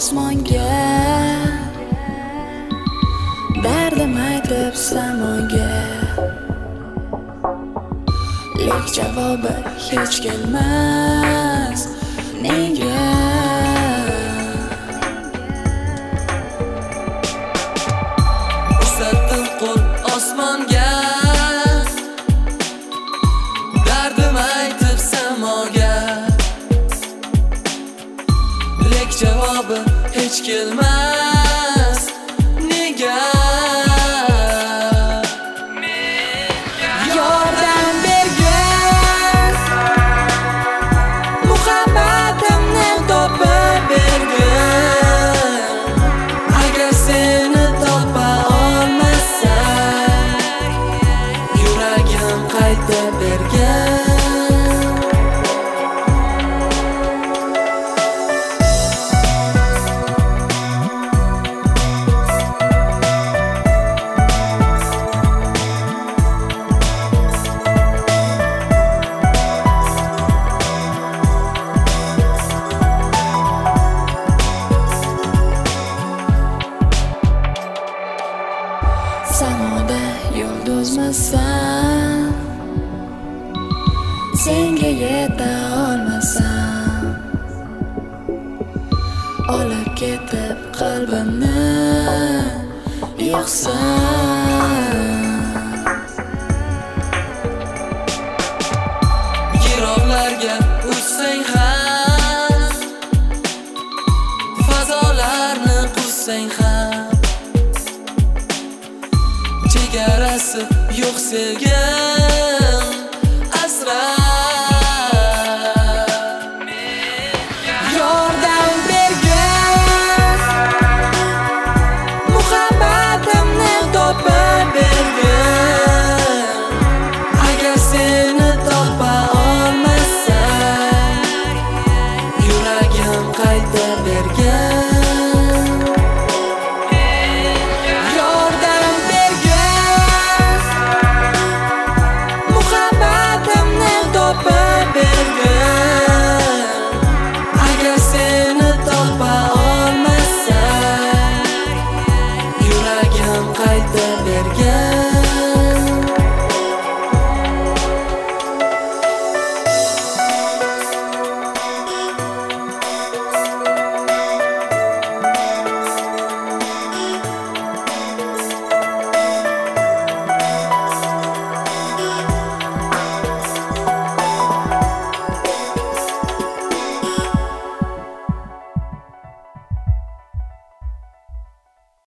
osmonga, dardim aytib samoga, lek javobi hech kelmas. Nega? Uzatdim qo'l osmonga, dardim aytib samoga, lek javobi hech kelmas. Nega? Yordam bergin, muhabbatimni topib bergin. Agar seni topa olmasam, yuragim qayta bergan. Samoda yulduzmisan, senga yeta olmasam, olib ketib qalbimni yo'qsan. Yiroqlarga utsang ham, fazolarni qursang ham, chegarasi yo'q sevgim asra. Yordam bergin, muhabbatimni topib bergin. Agar seni topa olmasam, yuragim qayta bergan. Yordam bergin, muhabbatimni topib bergin. Agar seni topa olmasam, yuragim qayta bergan.